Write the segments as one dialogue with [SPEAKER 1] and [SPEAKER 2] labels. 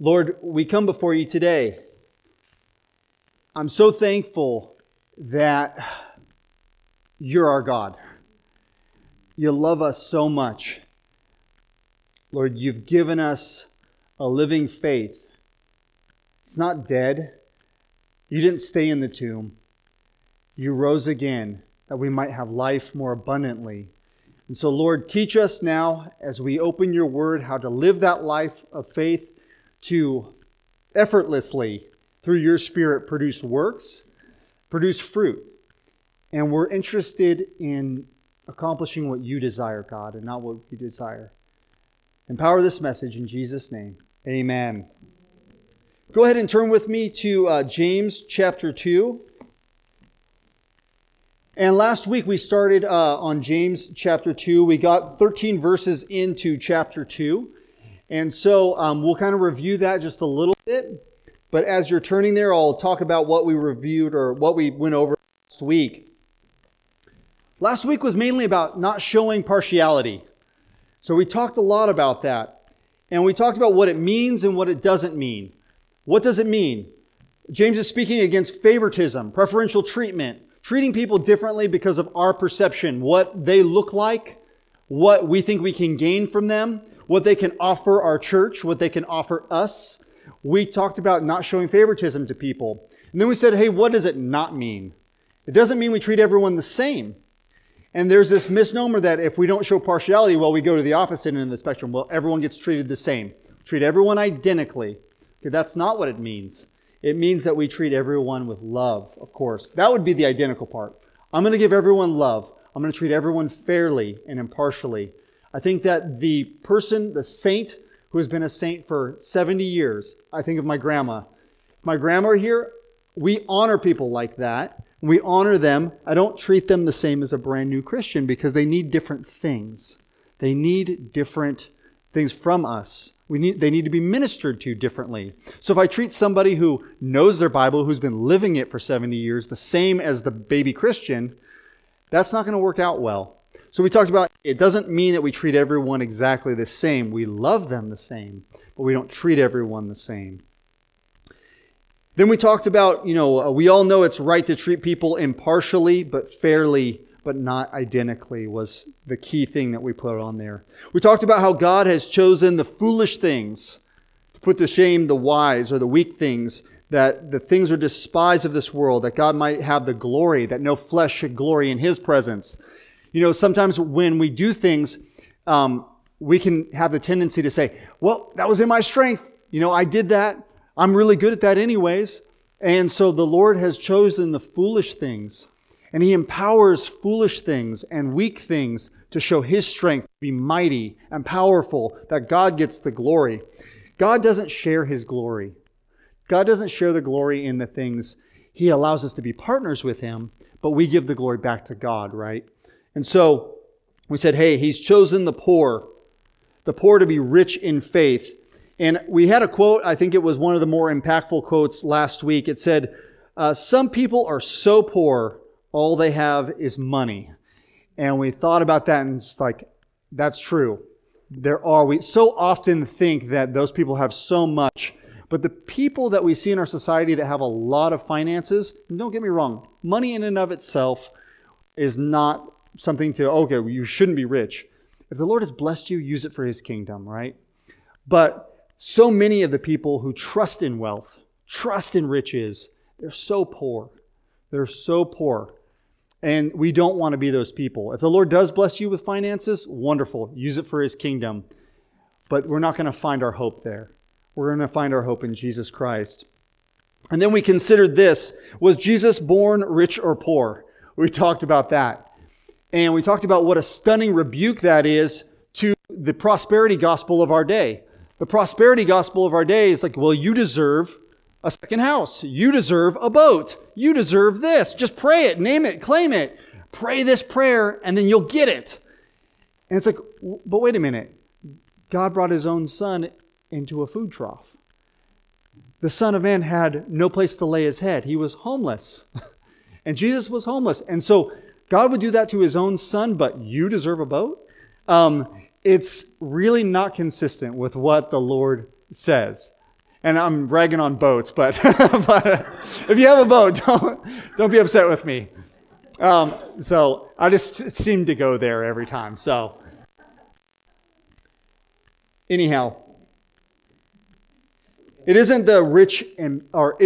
[SPEAKER 1] Lord, we come before you today. I'm so thankful that you're our God. You love us so much. Lord, you've given us a living faith. It's not dead. You didn't stay in the tomb. You rose again that we might have life more abundantly. And so, Lord, teach us now as we open your word how to live that life of faith to effortlessly, through your Spirit, produce works, produce fruit. And we're interested in accomplishing what you desire, God, and not what we desire. Empower this message in Jesus' name. Amen. Go ahead and turn with me to James chapter 2. And last week we started on James chapter 2. We got 13 verses into chapter 2. And so we'll kind of review that just a little bit. But as you're turning there, I'll talk about what we reviewed or what we went over last week. Last week was mainly about not showing partiality. So we talked a lot about that. And we talked about what it means and what it doesn't mean. What does it mean? James is speaking against favoritism, preferential treatment, treating people differently because of our perception, what they look like, what we think we can gain from them, what they can offer our church, what they can offer us. We talked about not showing favoritism to people. And then we said, hey, what does it not mean? It doesn't mean we treat everyone the same. And there's this misnomer that if we don't show partiality, well, we go to the opposite end of the spectrum. Well, everyone gets treated the same. Treat everyone identically. Okay, that's not what it means. It means that we treat everyone with love, of course. That would be the identical part. I'm going to give everyone love. I'm going to treat everyone fairly and impartially. I think that the person, the saint, who has been a saint for 70 years, I think of my grandma. My grandma here, we honor people like that. We honor them. I don't treat them the same as a brand new Christian because they need different things. They need different things from us. They need to be ministered to differently. So if I treat somebody who knows their Bible, who's been living it for 70 years, the same as the baby Christian, that's not going to work out well. So we talked about it doesn't mean that we treat everyone exactly the same. We love them the same, but we don't treat everyone the same. Then we talked about, we all know it's right to treat people impartially, but fairly, but not identically was the key thing that we put on there. We talked about how God has chosen the foolish things to put to shame the wise or the weak things, that the things are despised of this world, that God might have the glory, that no flesh should glory in his presence. Sometimes when we do things, we can have the tendency to say, well, that was in my strength. I did that. I'm really good at that anyways. And so the Lord has chosen the foolish things, and he empowers foolish things and weak things to show his strength, to be mighty and powerful, that God gets the glory. God doesn't share his glory. God doesn't share the glory in the things. He allows us to be partners with him, but we give the glory back to God, right? And so we said, hey, he's chosen the poor to be rich in faith. And we had a quote, I think it was one of the more impactful quotes last week. It said, some people are so poor, all they have is money. And we thought about that and it's like, that's true. We so often think that those people have so much. But the people that we see in our society that have a lot of finances, don't get me wrong, money in and of itself is not something you shouldn't be rich. If the Lord has blessed you, use it for his kingdom, right? But so many of the people who trust in wealth, trust in riches, they're so poor. They're so poor. And we don't want to be those people. If the Lord does bless you with finances, wonderful. Use it for his kingdom. But we're not going to find our hope there. We're going to find our hope in Jesus Christ. And then we considered this. Was Jesus born rich or poor? We talked about that. And we talked about what a stunning rebuke that is to the prosperity gospel of our day. The prosperity gospel of our day is like, well, you deserve a second house. You deserve a boat. You deserve this. Just pray it, name it, claim it. Pray this prayer and then you'll get it. And it's like, but wait a minute. God brought his own son into a food trough. The Son of Man had no place to lay his head. He was homeless. And Jesus was homeless. And so God would do that to his own son, but you deserve a boat? It's really not consistent with what the Lord says. And I'm ragging on boats, but, but if you have a boat, don't be upset with me. So I just seem to go there every time. So anyhow, isn't it the rich and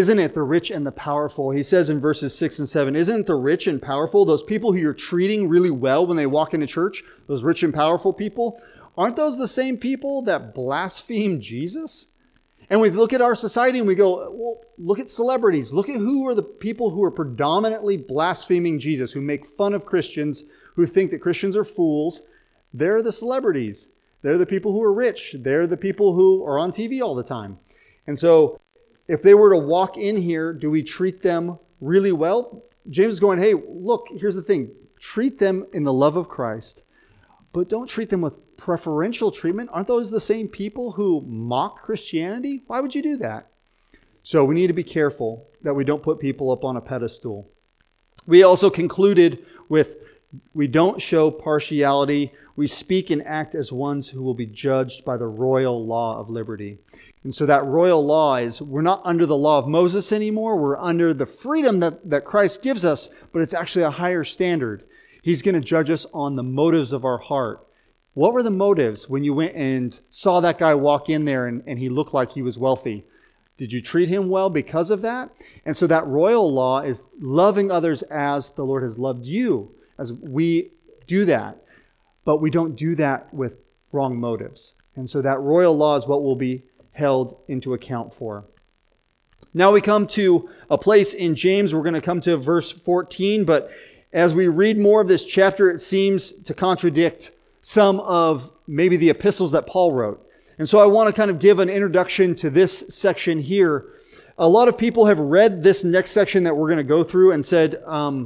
[SPEAKER 1] the powerful? He says in verses 6 and 7, isn't the rich and powerful, those people who you're treating really well when they walk into church, those rich and powerful people, aren't those the same people that blaspheme Jesus? And we look at our society and we go, well, look at celebrities. Look at who are the people who are predominantly blaspheming Jesus, who make fun of Christians, who think that Christians are fools. They're the celebrities. They're the people who are rich. They're the people who are on TV all the time. And so if they were to walk in here, do we treat them really well? James is going, hey, look, here's the thing. Treat them in the love of Christ, but don't treat them with preferential treatment. Aren't those the same people who mock Christianity? Why would you do that? So we need to be careful that we don't put people up on a pedestal. We also concluded with, we don't show partiality. We speak and act as ones who will be judged by the royal law of liberty. And so that royal law is, we're not under the law of Moses anymore. We're under the freedom that Christ gives us, but it's actually a higher standard. He's going to judge us on the motives of our heart. What were the motives when you went and saw that guy walk in there and he looked like he was wealthy? Did you treat him well because of that? And so that royal law is loving others as the Lord has loved you, as we do that. But we don't do that with wrong motives. And so that royal law is what will be held into account for. Now we come to a place in James. We're going to come to verse 14. But as we read more of this chapter, it seems to contradict some of maybe the epistles that Paul wrote. And so I want to kind of give an introduction to this section here. A lot of people have read this next section that we're going to go through and said,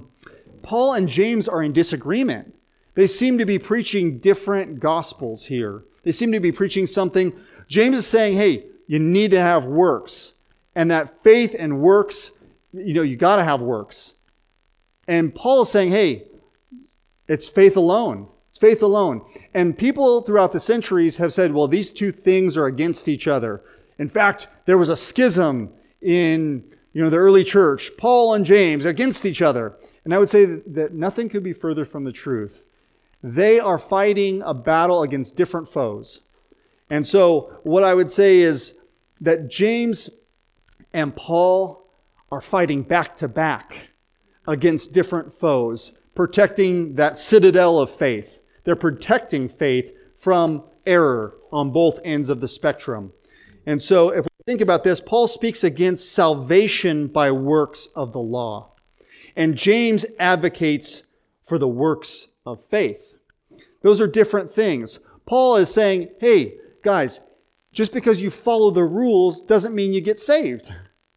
[SPEAKER 1] Paul and James are in disagreement. They seem to be preaching different gospels here. They seem to be preaching something. James is saying, hey, you need to have works. And that faith and works, you got to have works. And Paul is saying, hey, it's faith alone. It's faith alone. And people throughout the centuries have said, well, these two things are against each other. In fact, there was a schism in the early church, Paul and James against each other. And I would say that nothing could be further from the truth. They are fighting a battle against different foes. And so what I would say is that James and Paul are fighting back to back against different foes, protecting that citadel of faith. They're protecting faith from error on both ends of the spectrum. And so if we think about this, Paul speaks against salvation by works of the law. And James advocates for the works of faith. Those are different things. Paul is saying, hey, guys, just because you follow the rules doesn't mean you get saved.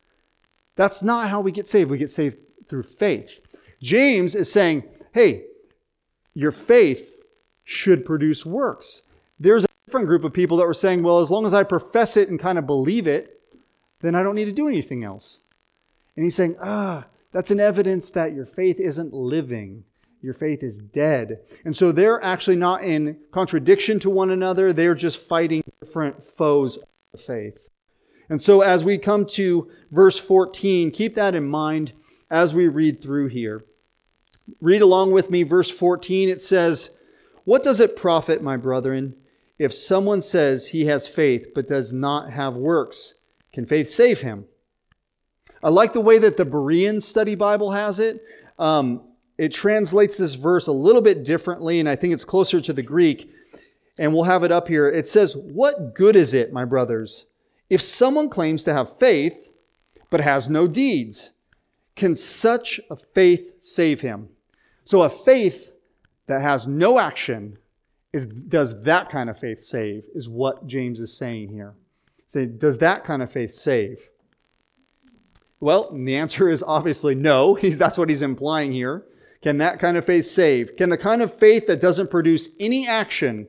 [SPEAKER 1] That's not how we get saved. We get saved through faith. James is saying, hey, your faith should produce works. There's a different group of people that were saying, well, as long as I profess it and kind of believe it, then I don't need to do anything else. And he's saying, that's an evidence that your faith isn't living. Your faith is dead. And so they're actually not in contradiction to one another. They're just fighting different foes of the faith. And so as we come to verse 14, keep that in mind as we read through here. Read along with me, verse 14. It says, "What does it profit, my brethren, if someone says he has faith but does not have works? Can faith save him?" I like the way that the Berean Study Bible has it. It translates this verse a little bit differently, and I think it's closer to the Greek. And we'll have it up here. It says, "What good is it, my brothers, if someone claims to have faith but has no deeds? Can such a faith save him?" So a faith that has no action does that kind of faith save, is what James is saying here. So does that kind of faith save? Well, the answer is obviously no. That's what he's implying here. Can that kind of faith save? Can the kind of faith that doesn't produce any action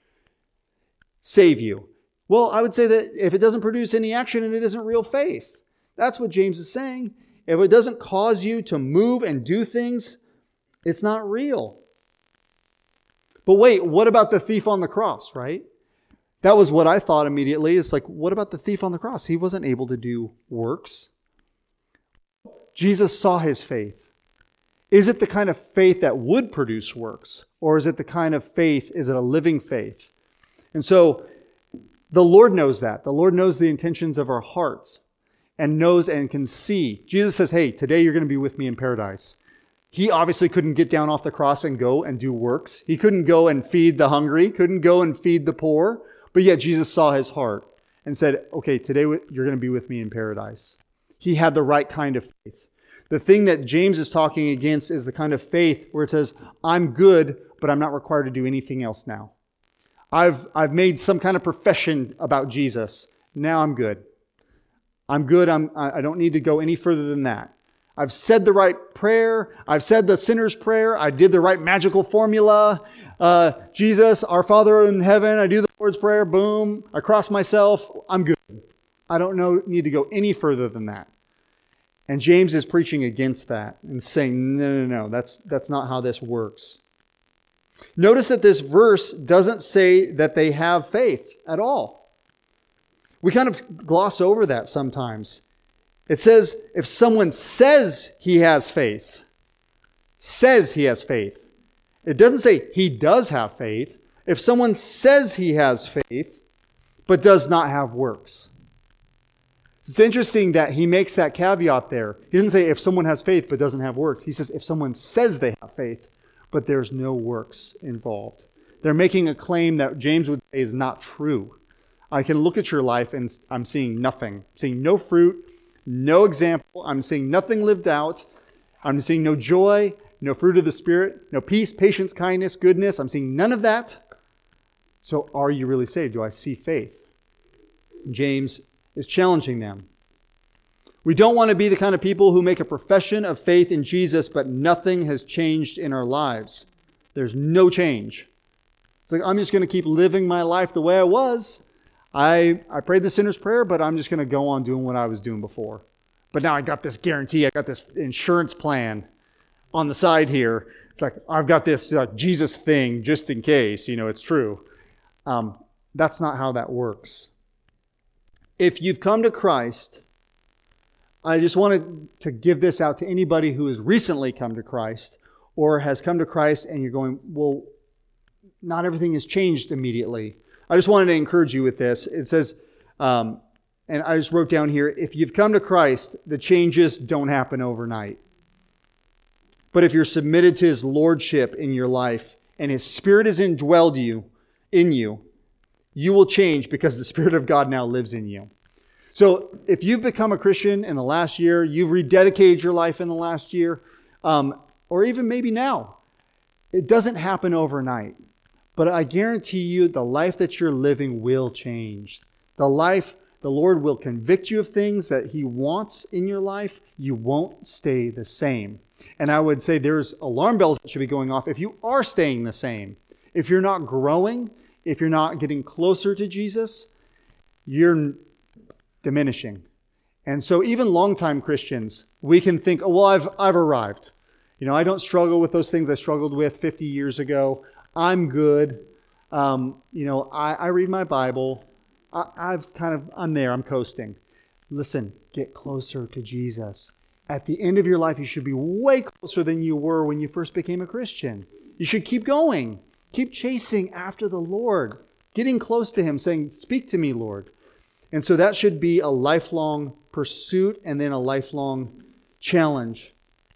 [SPEAKER 1] save you? Well, I would say that if it doesn't produce any action, and it isn't real faith. That's what James is saying. If it doesn't cause you to move and do things, it's not real. But wait, what about the thief on the cross, right? That was what I thought immediately. It's like, what about the thief on the cross? He wasn't able to do works. Jesus saw his faith. Is it the kind of faith that would produce works? Or is it the kind of faith, is it a living faith? And so the Lord knows that. The Lord knows the intentions of our hearts and knows and can see. Jesus says, hey, today you're going to be with me in paradise. He obviously couldn't get down off the cross and go and do works. He couldn't go and feed the hungry, couldn't go and feed the poor. But yet Jesus saw his heart and said, okay, today you're going to be with me in paradise. He had the right kind of faith. The thing that James is talking against is the kind of faith where it says, I'm good, but I'm not required to do anything else now. I've made some kind of profession about Jesus. Now I'm good. I'm good. I don't need to go any further than that. I've said the right prayer. I've said the sinner's prayer. I did the right magical formula. Jesus, our Father in heaven, I do the Lord's Prayer. Boom. I cross myself. I'm good. I don't need to go any further than that. And James is preaching against that and saying, no, that's not how this works. Notice that this verse doesn't say that they have faith at all. We kind of gloss over that sometimes. It says if someone says he has faith, it doesn't say he does have faith. If someone says he has faith, but does not have works. It's interesting that he makes that caveat there. He doesn't say if someone has faith but doesn't have works. He says if someone says they have faith, but there's no works involved. They're making a claim that James would say is not true. I can look at your life and I'm seeing nothing. I'm seeing no fruit, no example. I'm seeing nothing lived out. I'm seeing no joy, no fruit of the Spirit, no peace, patience, kindness, goodness. I'm seeing none of that. So are you really saved? Do I see faith? James is challenging them. We don't want to be the kind of people who make a profession of faith in Jesus, but nothing has changed in our lives. There's no change. It's like, I'm just going to keep living my life the way I was. I prayed the sinner's prayer, but I'm just going to go on doing what I was doing before. But now I got this guarantee. I got this insurance plan on the side here. It's like, I've got this Jesus thing just in case, it's true. That's not how that works. If you've come to Christ, I just wanted to give this out to anybody who has recently come to Christ or has come to Christ and you're going, well, not everything has changed immediately. I just wanted to encourage you with this. It says, and I just wrote down here, if you've come to Christ, the changes don't happen overnight. But if you're submitted to His Lordship in your life and His Spirit is indwelled in you, you will change because the Spirit of God now lives in you. So if you've become a Christian in the last year, you've rededicated your life in the last year, or even maybe now, it doesn't happen overnight. But I guarantee you the life that you're living will change. The Lord will convict you of things that He wants in your life. You won't stay the same. And I would say there's alarm bells that should be going off if you are staying the same. If you're not growing, if you're not getting closer to Jesus, you're diminishing. And so even longtime Christians, we can think, oh, well, I've arrived. I don't struggle with those things I struggled with 50 years ago. I'm good. I read my Bible. I'm there. I'm coasting. Listen, get closer to Jesus. At the end of your life, you should be way closer than you were when you first became a Christian. You should keep going. Keep chasing after the Lord, getting close to Him, saying, speak to me, Lord. And so that should be a lifelong pursuit and then a lifelong challenge.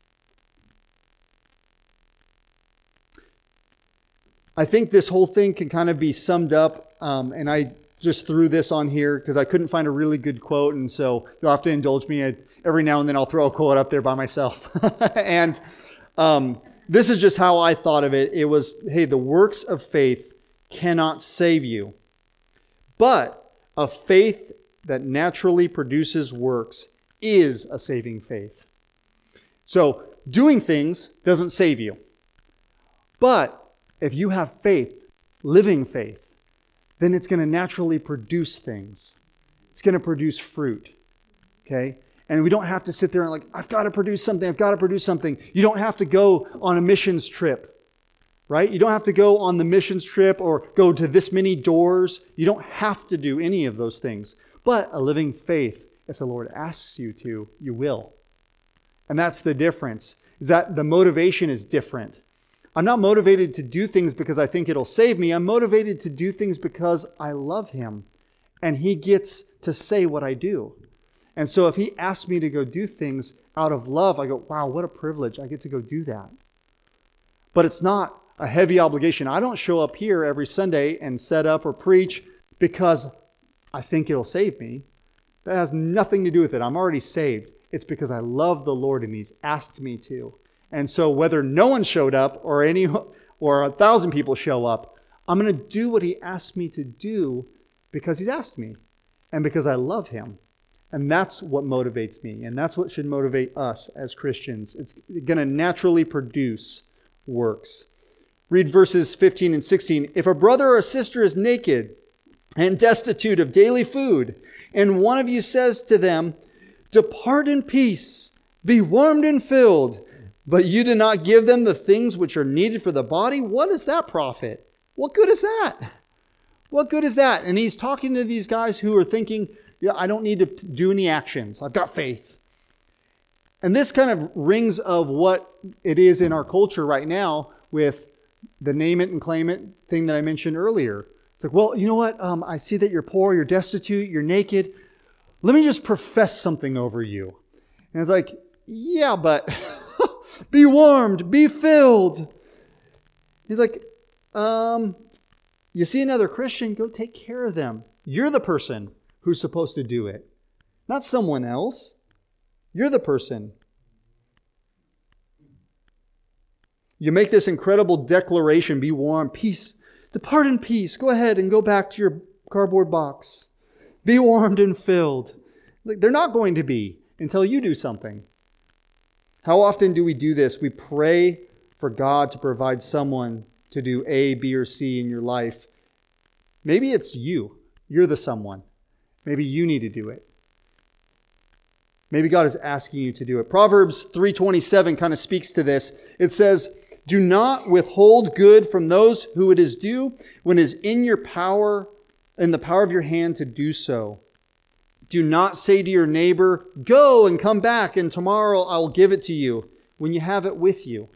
[SPEAKER 1] I think this whole thing can kind of be summed up, and I just threw this on here because I couldn't find a really good quote, and so you'll have to indulge me. Every now and then I'll throw a quote up there by myself. And this is just how I thought of it. It was, hey, the works of faith cannot save you, but a faith that naturally produces works is a saving faith. So doing things doesn't save you. But if you have faith, living faith, then it's going to naturally produce things. It's going to produce fruit. Okay? And we don't have to sit there and I've got to produce something. You don't have to go on a missions trip. right? You don't have to go on the missions trip or go to this many doors. You don't have to do any of those things. But a living faith, if the Lord asks you to, you will. And that's the difference, is that the motivation is different. I'm not motivated to do things because I think it'll save me. I'm motivated to do things because I love him and he gets to say what I do. And so if he asks me to go do things out of love, I go, wow, what a privilege. I get to go do that. But it's not a heavy obligation. I don't show up here every Sunday and set up or preach because I think it'll save me. That has nothing to do with it. I'm already saved. It's because I love the Lord and he's asked me to. And so whether no one showed up or 1,000 people show up, I'm going to do what he asked me to do because he's asked me and because I love him. And that's what motivates me. And that's what should motivate us as Christians. It's going to naturally produce works. Read verses 15 and 16. If a brother or a sister is naked and destitute of daily food, and one of you says to them, depart in peace, be warmed and filled, but you do not give them the things which are needed for the body, what does that profit? What good is that? What good is that? And he's talking to these guys who are thinking, yeah, I don't need to do any actions. I've got faith. And this kind of rings of what it is in our culture right now with the name it and claim it thing that I mentioned earlier. It's like, well, you know what? I see that you're poor, you're destitute, you're naked. Let me just profess something over you. And it's like, yeah, but be warmed, be filled. He's like, you see another Christian, go take care of them. You're the person who's supposed to do it, not someone else. You're the person. You make this incredible declaration, be warm, peace, depart in peace. Go ahead and go back to your cardboard box. Be warmed and filled. They're not going to be until you do something. How often do we do this? We pray for God to provide someone to do A, B, or C in your life. Maybe it's you. You're the someone. Maybe you need to do it. Maybe God is asking you to do it. Proverbs 3:27 kind of speaks to this. It says, do not withhold good from those who it is due when it is in the power of your hand to do so. Do not say to your neighbor, go and come back, and tomorrow I will give it to you, when you have it with you.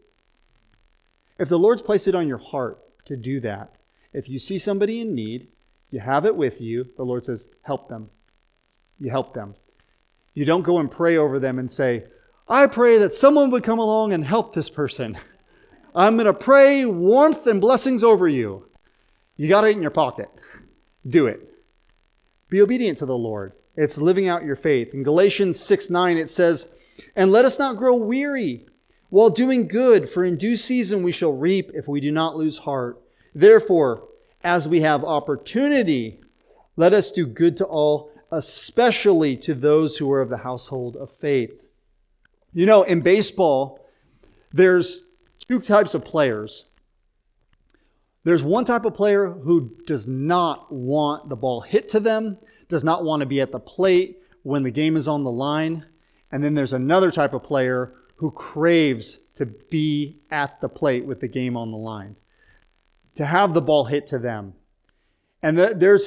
[SPEAKER 1] If the Lord's placed it on your heart to do that, if you see somebody in need, you have it with you, the Lord says, help them. You help them. You don't go and pray over them and say, I pray that someone would come along and help this person. I'm going to pray warmth and blessings over you. You got it in your pocket. Do it. Be obedient to the Lord. It's living out your faith. In Galatians 6:9, it says, and let us not grow weary while doing good, for in due season we shall reap if we do not lose heart. Therefore, as we have opportunity, let us do good to all, especially to those who are of the household of faith. You know, in baseball, there's two types of players. There's one type of player who does not want the ball hit to them, does not want to be at the plate when the game is on the line. And then there's another type of player who craves to be at the plate with the game on the line, to have the ball hit to them. And there's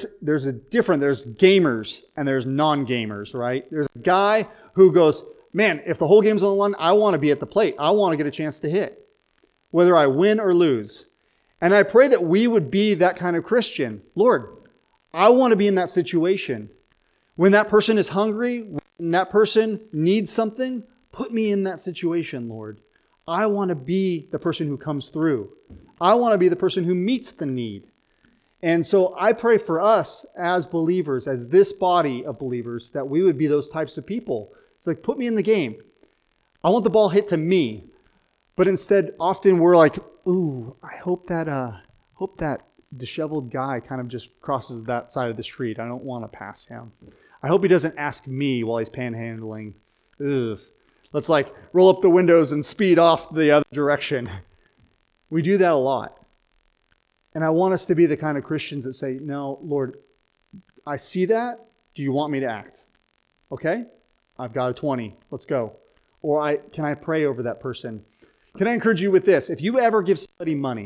[SPEAKER 1] gamers and there's non-gamers, right? There's a guy who goes, man, if the whole game's on the line, I want to be at the plate. I want to get a chance to hit, whether I win or lose. And I pray that we would be that kind of Christian. Lord, I want to be in that situation. When that person is hungry, when that person needs something, put me in that situation, Lord. I want to be the person who comes through. I want to be the person who meets the need. And so I pray for us as believers, as this body of believers, that we would be those types of people. It's like, put me in the game. I want the ball hit to me. But instead, often we're like, ooh, I hope that disheveled guy kind of just crosses that side of the street. I don't want to pass him. I hope he doesn't ask me while he's panhandling. Ugh. Let's like roll up the windows and speed off the other direction. We do that a lot. And I want us to be the kind of Christians that say, no, Lord, I see that. Do you want me to act? Okay, I've got a 20. Let's go. Or can I pray over that person? Can I encourage you with this? If you ever give somebody money,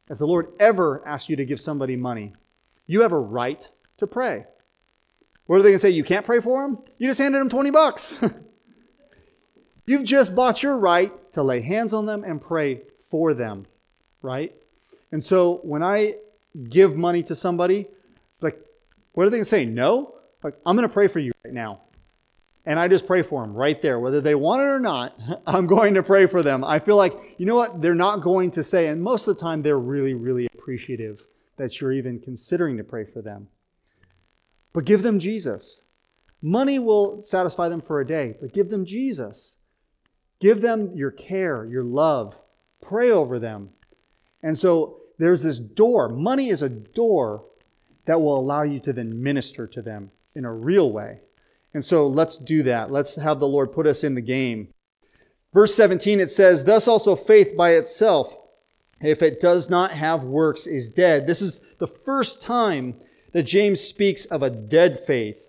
[SPEAKER 1] if the Lord ever asks you to give somebody money, you have a right to pray. What are they going to say? You can't pray for them? You just handed them $20. You've just bought your right to lay hands on them and pray for them, right? And so when I give money to somebody, like, what are they going to say? No? Like, I'm going to pray for you right now. And I just pray for them right there. Whether they want it or not, I'm going to pray for them. I feel like, you know what? They're not going to say, and most of the time they're really, really appreciative that you're even considering to pray for them. But give them Jesus. Money will satisfy them for a day, but give them Jesus. Give them your care, your love. Pray over them. And so there's this door. Money is a door that will allow you to then minister to them in a real way. And so let's do that. Let's have the Lord put us in the game. Verse 17, it says, thus also faith by itself, if it does not have works, is dead. This is the first time that James speaks of a dead faith.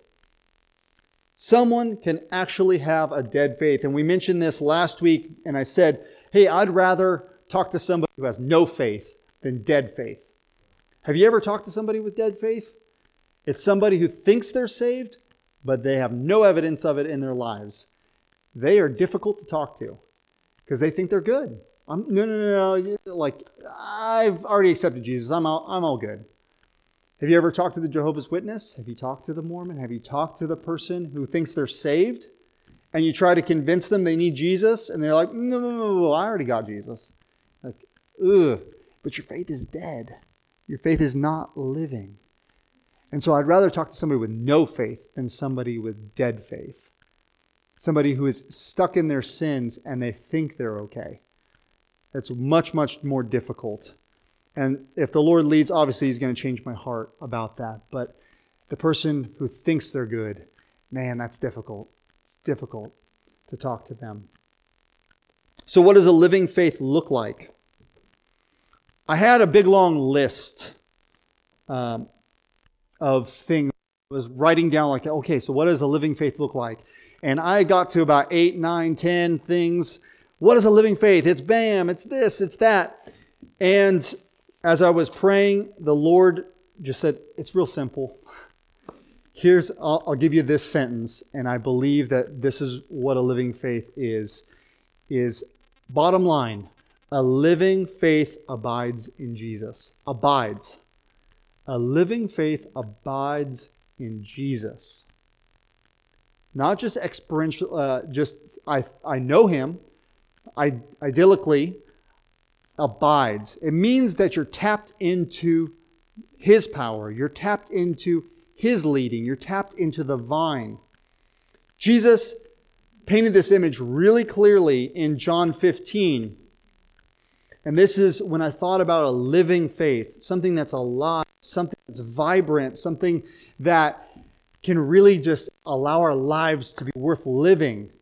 [SPEAKER 1] Someone can actually have a dead faith. And we mentioned this last week, and I said, hey, I'd rather talk to somebody who has no faith than dead faith. Have you ever talked to somebody with dead faith? It's somebody who thinks they're saved, but they have no evidence of it in their lives. They are difficult to talk to because they think they're good. No. Like, I've already accepted Jesus. I'm all good. Have you ever talked to the Jehovah's Witness? Have you talked to the Mormon? Have you talked to the person who thinks they're saved? And you try to convince them they need Jesus, and they're like, no, I already got Jesus. Like, ugh. But your faith is dead. Your faith is not living. And so I'd rather talk to somebody with no faith than somebody with dead faith. Somebody who is stuck in their sins and they think they're okay. That's much, much more difficult. And if the Lord leads, obviously He's going to change my heart about that. But the person who thinks they're good, man, that's difficult. It's difficult to talk to them. So what does a living faith look like? I had a big long list of things. I was writing down like, okay, so what does a living faith look like? And I got to about 8, 9, 10 things. What is a living faith? It's bam, it's this, it's that. And as I was praying, the Lord just said, it's real simple. I'll give you this sentence, and I believe that this is what a living faith is bottom line, a living faith abides in Jesus. Abides. A living faith abides in Jesus. Not just experiential, I know Him, idyllically, abides. It means that you're tapped into His power. You're tapped into His leading. You're tapped into the vine. Jesus painted this image really clearly in John 15. And this is when I thought about a living faith, something that's alive, something that's vibrant, something that can really just allow our lives to be worth living.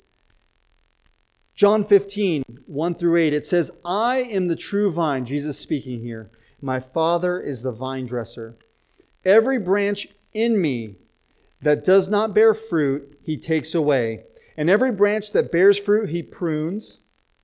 [SPEAKER 1] John 15, 1 through 8, it says, I am the true vine, Jesus speaking here. My Father is the vine dresser. Every branch in me that does not bear fruit, He takes away. And every branch that bears fruit, He prunes,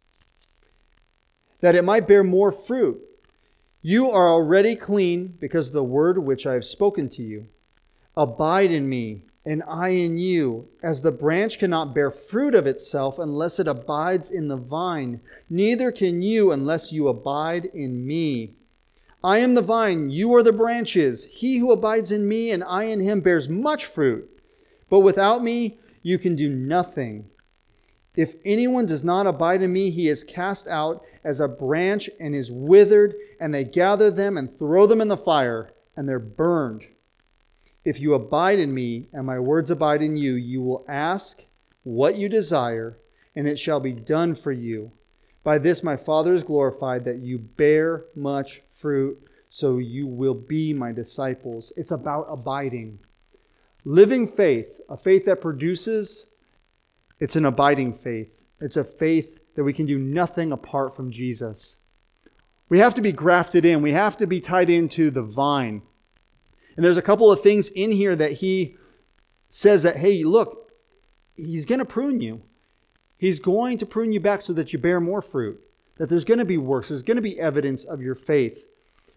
[SPEAKER 1] that it might bear more fruit. You are already clean because of the word which I have spoken to you. Abide in me, and I in you. As the branch cannot bear fruit of itself unless it abides in the vine, neither can you unless you abide in me. I am the vine, you are the branches. He who abides in me and I in him bears much fruit. But without me, you can do nothing. If anyone does not abide in me, he is cast out as a branch and is withered, and they gather them and throw them in the fire, and they're burned. If you abide in me, and my words abide in you, you will ask what you desire, and it shall be done for you. By this my Father is glorified, that you bear much fruit, so you will be my disciples. It's about abiding. Living faith, a faith that produces, it's an abiding faith. It's a faith that we can do nothing apart from Jesus. We have to be grafted in. We have to be tied into the vine. And there's a couple of things in here that he says that, hey, look, He's going to prune you. He's going to prune you back so that you bear more fruit, that there's going to be works, there's going to be evidence of your faith.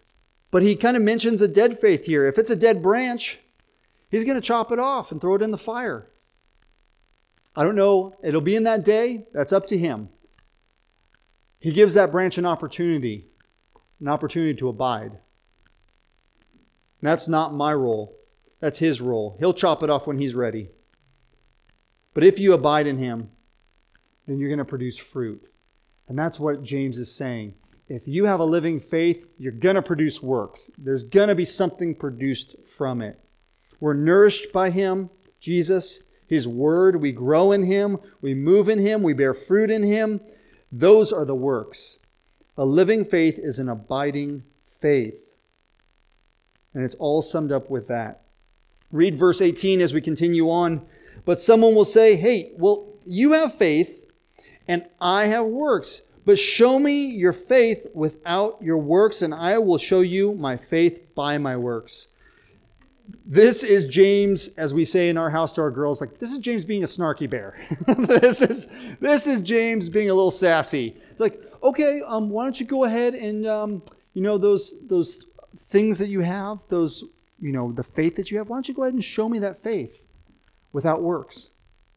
[SPEAKER 1] But he kind of mentions a dead faith here. If it's a dead branch, he's going to chop it off and throw it in the fire. I don't know. It'll be in that day. That's up to him. He gives that branch an opportunity to abide. That's not my role. That's his role. He'll chop it off when he's ready. But if you abide in him, then you're going to produce fruit. And that's what James is saying. If you have a living faith, you're going to produce works. There's going to be something produced from it. We're nourished by him, Jesus, his word. We grow in him. We move in him. We bear fruit in him. Those are the works. A living faith is an abiding faith. And it's all summed up with that. Read verse 18 as we continue on. But someone will say, hey, well, you have faith and I have works. But show me your faith without your works, and I will show you my faith by my works. This is James, as we say in our house to our girls, like, this is James being a snarky bear. This is James being a little sassy. It's like, okay, why don't you go ahead and, those things that you have, the faith that you have, why don't you go ahead and show me that faith without works?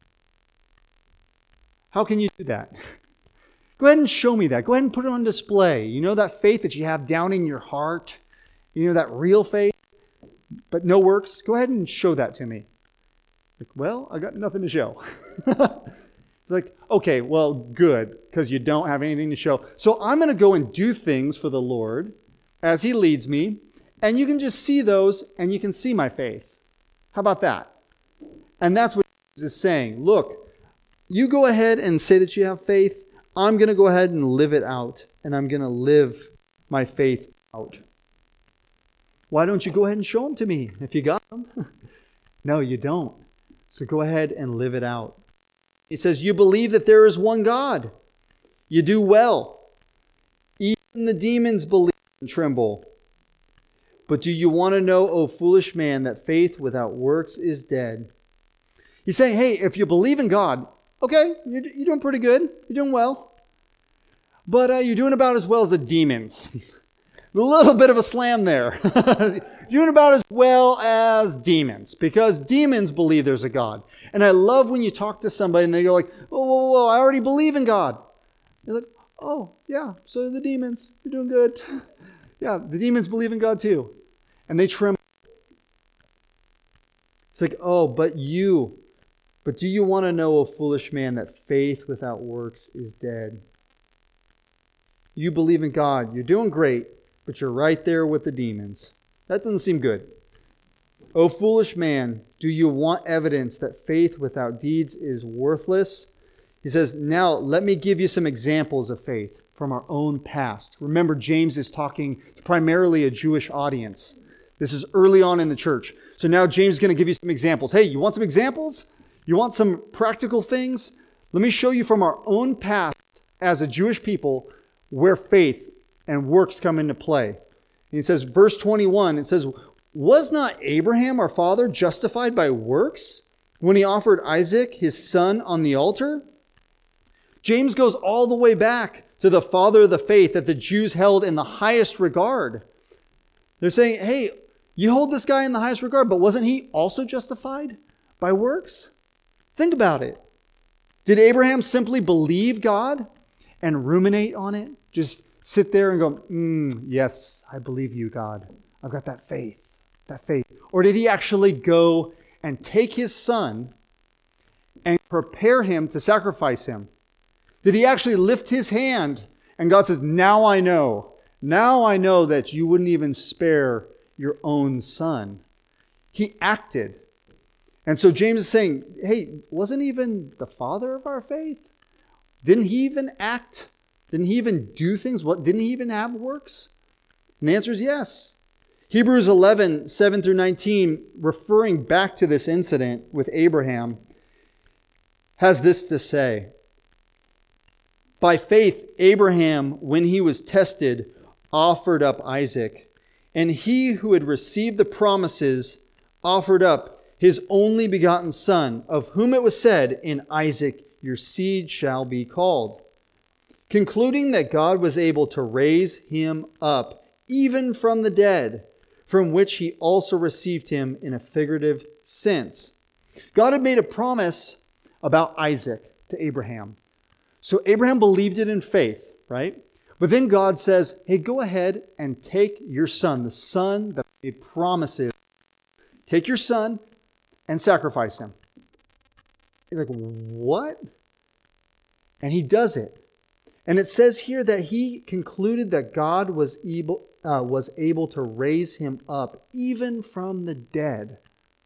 [SPEAKER 1] How can you do that? Go ahead and show me that. Go ahead and put it on display. You know, that faith that you have down in your heart, that real faith, but no works. Go ahead and show that to me. Like, well, I got nothing to show. It's like, okay, well, good, because you don't have anything to show. So I'm going to go and do things for the Lord as he leads me, and you can just see those, and you can see my faith. How about that? And that's what Jesus is saying. Look, you go ahead and say that you have faith. I'm going to go ahead and live it out, and I'm going to live my faith out. Why don't you go ahead and show them to me if you got them? No, you don't. So go ahead and live it out. He says, you believe that there is one God. You do well. Even the demons believe and tremble. But do you want to know, O foolish man, that faith without works is dead? He's saying, hey, if you believe in God, okay, you're doing pretty good. You're doing well. But you're doing about as well as the demons. A little bit of a slam there. You're doing about as well as demons, because demons believe there's a God. And I love when you talk to somebody and they go like, whoa, I already believe in God. You're like, oh, yeah, so the demons. You're doing good. Yeah, the demons believe in God too. And they tremble. It's like, oh, but do you want to know, O foolish man, that faith without works is dead? You believe in God. You're doing great, but you're right there with the demons. That doesn't seem good. O foolish man, do you want evidence that faith without deeds is worthless? He says, now let me give you some examples of faith from our own past. Remember, James is talking to primarily a Jewish audience. This is early on in the church. So now James is going to give you some examples. Hey, you want some examples? You want some practical things? Let me show you from our own past as a Jewish people where faith and works come into play. And he says, verse 21, it says, was not Abraham our father justified by works when he offered Isaac his son on the altar? James goes all the way back to the father of the faith that the Jews held in the highest regard. They're saying, hey, you hold this guy in the highest regard, but wasn't he also justified by works? Think about it. Did Abraham simply believe God and ruminate on it? Just sit there and go, yes, I believe you, God. I've got that faith. Or did he actually go and take his son and prepare him to sacrifice him? Did he actually lift his hand and God says, now I know that you wouldn't even spare your own son. He acted. And so James is saying, hey, wasn't even the father of our faith? Didn't he even act? Didn't he even do things? Didn't he even have works? And the answer is yes. Hebrews 11, 7 through 19, referring back to this incident with Abraham, has this to say. By faith, Abraham, when he was tested, offered up Isaac. And he who had received the promises offered up his only begotten son, of whom it was said, in Isaac your seed shall be called. Concluding that God was able to raise him up even from the dead, from which he also received him in a figurative sense. God had made a promise about Isaac to Abraham. So Abraham believed it in faith, right? But then God says, hey, go ahead and take your son, the son that he promises. Take your son and sacrifice him. He's like, what? And he does it. And it says here that he concluded that God was able to raise him up even from the dead,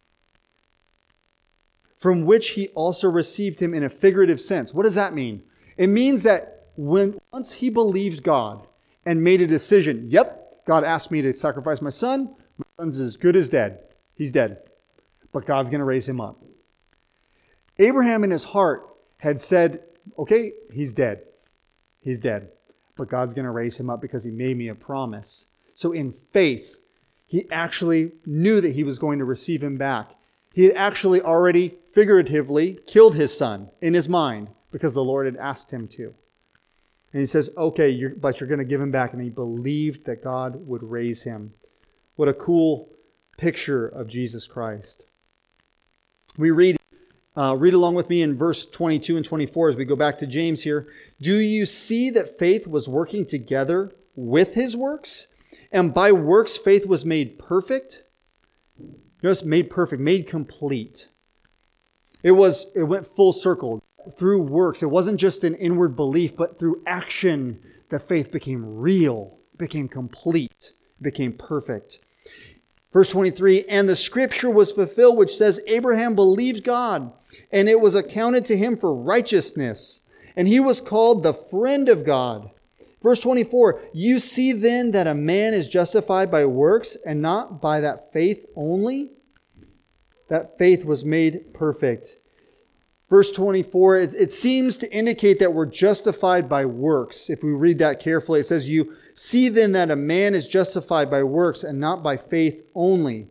[SPEAKER 1] from which he also received him in a figurative sense. What does that mean? It means that once he believed God and made a decision, yep, God asked me to sacrifice my son son's as good as dead. He's dead. But God's going to raise him up. Abraham in his heart had said, okay, he's dead. He's dead. But God's going to raise him up because he made me a promise. So in faith, he actually knew that he was going to receive him back. He had actually already figuratively killed his son in his mind because the Lord had asked him to. And he says, okay, but you're going to give him back. And he believed that God would raise him. What a cool picture of Jesus Christ. We read along with me in verse 22 and 24 as we go back to James here. Do you see that faith was working together with his works? And by works, faith was made perfect. Notice made perfect, made complete. It went full circle through works. It wasn't just an inward belief, but through action, the faith became real, became complete, became perfect. Verse 23, and the scripture was fulfilled, which says, Abraham believed God, and it was accounted to him for righteousness, and he was called the friend of God. Verse 24, you see then that a man is justified by works and not by that faith only. That faith was made perfect. Verse 24, it seems to indicate that we're justified by works. If we read that carefully, it says, you see then that a man is justified by works and not by faith only.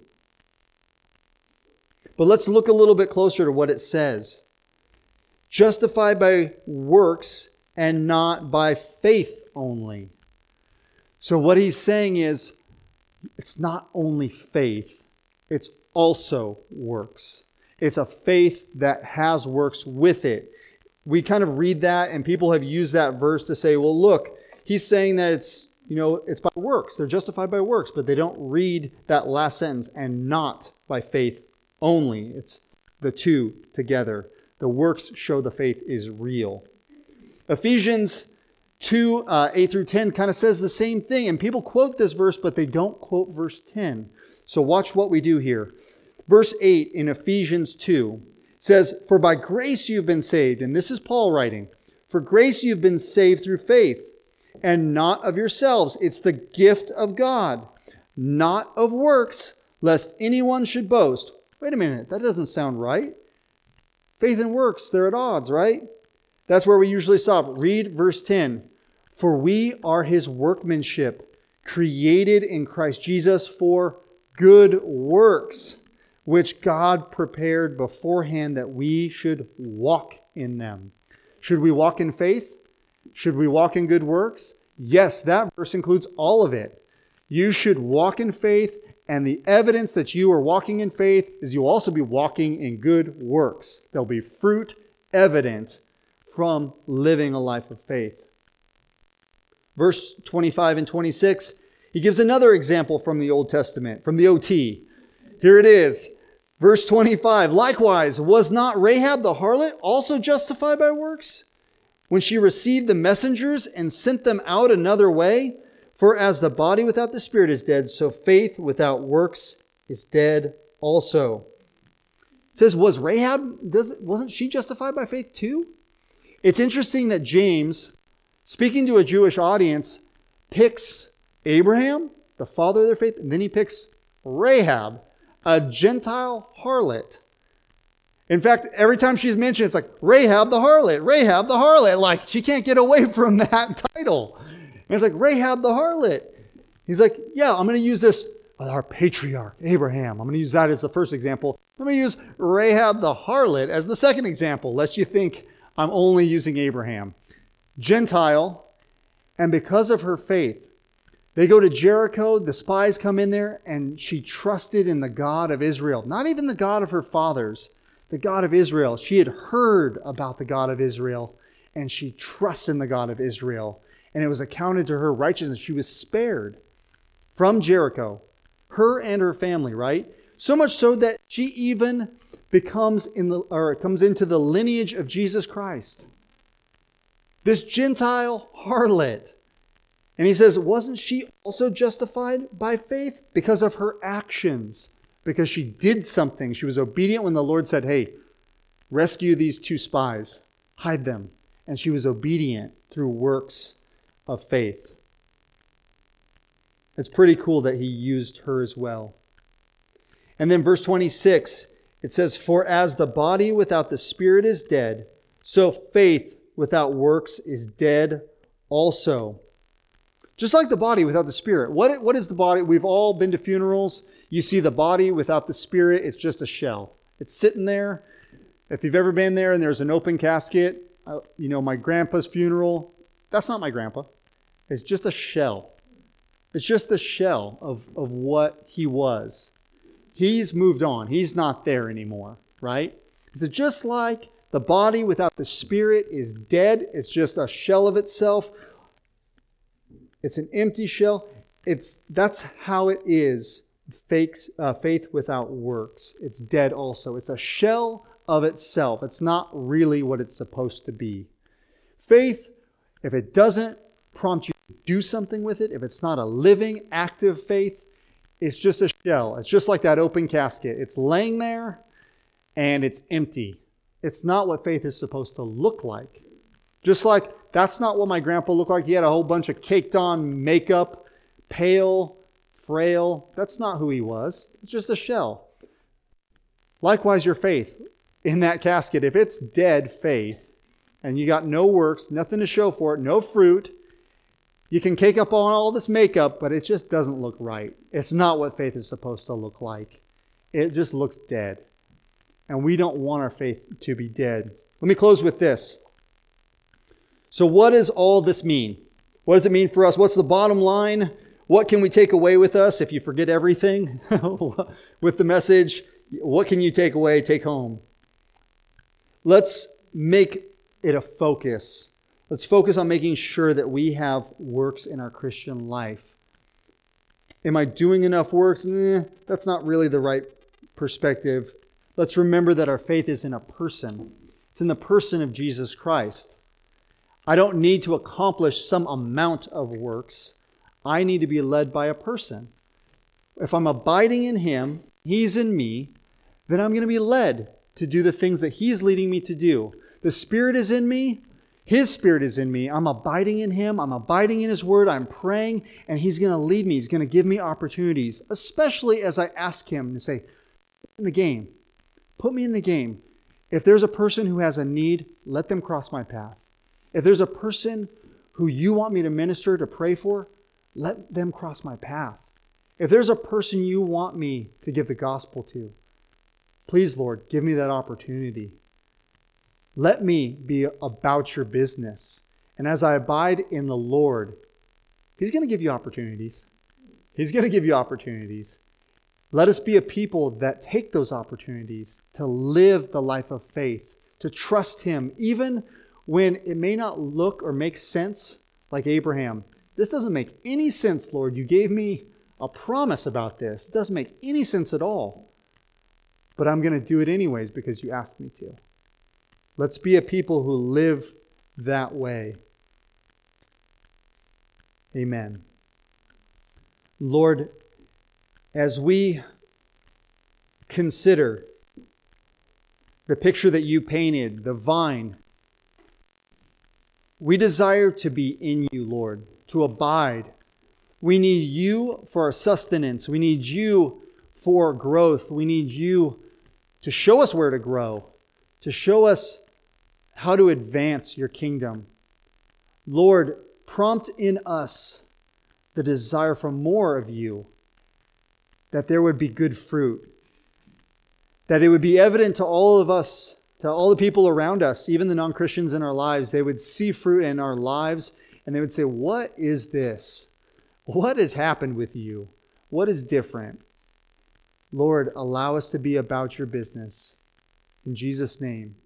[SPEAKER 1] But let's look a little bit closer to what it says. Justified by works and not by faith only. So what he's saying is, it's not only faith, it's also works. It's a faith that has works with it. We kind of read that and people have used that verse to say, well, look, he's saying that it's by works. They're justified by works, but they don't read that last sentence and not by faith only. It's the two together. The works show the faith is real. Ephesians 2, 8 through 10 kind of says the same thing. And people quote this verse, but they don't quote verse 10. So watch what we do here. Verse 8 in Ephesians 2 says, for by grace you've been saved. And this is Paul writing. For grace you've been saved through faith, and not of yourselves. It's the gift of God, not of works, lest anyone should boast. Wait a minute, that doesn't sound right. Faith and works, they're at odds, right? That's where we usually stop. Read verse 10. For we are his workmanship, created in Christ Jesus for good works, which God prepared beforehand that we should walk in them. Should we walk in faith? Should we walk in good works? Yes, that verse includes all of it. You should walk in faith, and the evidence that you are walking in faith is you'll also be walking in good works. There'll be fruit evident from living a life of faith. Verse 25 and 26, he gives another example from the Old Testament, from the OT. Here it is. Verse 25, likewise, was not Rahab the harlot also justified by works, when she received the messengers and sent them out another way? For as the body without the spirit is dead, so faith without works is dead also. It says, wasn't she justified by faith too? It's interesting that James, speaking to a Jewish audience, picks Abraham, the father of their faith, and then he picks Rahab, a Gentile harlot. In fact, every time she's mentioned, it's like, Rahab the harlot, Rahab the harlot. Like, she can't get away from that title. And it's like, Rahab the harlot. He's like, yeah, I'm going to use this, our patriarch, Abraham. I'm going to use that as the first example. I'm going to use Rahab the harlot as the second example, lest you think I'm only using Abraham. Gentile, and because of her faith, They go to Jericho, the spies come in there, and she trusted in the God of Israel. Not even the God of her fathers, the God of Israel. She had heard about the God of Israel, and she trusts in the God of Israel. And it was accounted to her righteousness. She was spared from Jericho, her and her family, right? So much so that she even comes into the lineage of Jesus Christ. This Gentile harlot. And he says, wasn't she also justified by faith? Because of her actions. Because she did something. She was obedient when the Lord said, hey, rescue these 2 spies. Hide them. And she was obedient through works of faith. It's pretty cool that he used her as well. And then verse 26, it says, for as the body without the spirit is dead, so faith without works is dead also. Just like the body without the spirit. What is the body? We've all been to funerals. You see the body without the spirit, it's just a shell. It's sitting there. If you've ever been there and there's an open casket, my grandpa's funeral, that's not my grandpa. It's just a shell. It's just a shell of what he was. He's moved on. He's not there anymore, right? So just like the body without the spirit is dead, it's just a shell of itself. It's an empty shell. That's how it is. Faith without works. It's dead also. It's a shell of itself. It's not really what it's supposed to be. Faith, if it doesn't prompt you to do something with it, if it's not a living, active faith, it's just a shell. It's just like that open casket. It's laying there and it's empty. It's not what faith is supposed to look like. Just like that's not what my grandpa looked like. He had a whole bunch of caked on makeup, pale, frail. That's not who he was. It's just a shell. Likewise, your faith in that casket, if it's dead faith and you got no works, nothing to show for it, no fruit, you can cake up on all this makeup, but it just doesn't look right. It's not what faith is supposed to look like. It just looks dead. And we don't want our faith to be dead. Let me close with this. So what does all this mean? What does it mean for us? What's the bottom line? What can we take away with us if you forget everything with the message? What can you take away, take home? Let's make it a focus. Let's focus on making sure that we have works in our Christian life. Am I doing enough works? That's not really the right perspective. Let's remember that our faith is in a person. It's in the person of Jesus Christ. I don't need to accomplish some amount of works. I need to be led by a person. If I'm abiding in Him, He's in me, then I'm going to be led to do the things that He's leading me to do. The Spirit is in me. His Spirit is in me. I'm abiding in Him. I'm abiding in His Word. I'm praying, and He's going to lead me. He's going to give me opportunities, especially as I ask Him to say, in the game. Put me in the game. If there's a person who has a need, let them cross my path. If there's a person who you want me to minister, to pray for, let them cross my path. If there's a person you want me to give the gospel to, please, Lord, give me that opportunity. Let me be about your business. And as I abide in the Lord, He's going to give you opportunities. He's going to give you opportunities. Let us be a people that take those opportunities to live the life of faith, to trust Him, even when it may not look or make sense, like Abraham. This doesn't make any sense, Lord. You gave me a promise about this. It doesn't make any sense at all. But I'm going to do it anyways because you asked me to. Let's be a people who live that way. Amen. Lord, as we consider the picture that you painted, the vine, we desire to be in you, Lord, to abide. We need you for our sustenance. We need you for growth. We need you to show us where to grow, to show us how to advance your kingdom. Lord, prompt in us the desire for more of you, that there would be good fruit, that it would be evident to all of us, to all the people around us, even the non-Christians in our lives. They would see fruit in our lives and they would say, what is this? What has happened with you? What is different? Lord, allow us to be about your business. In Jesus' name,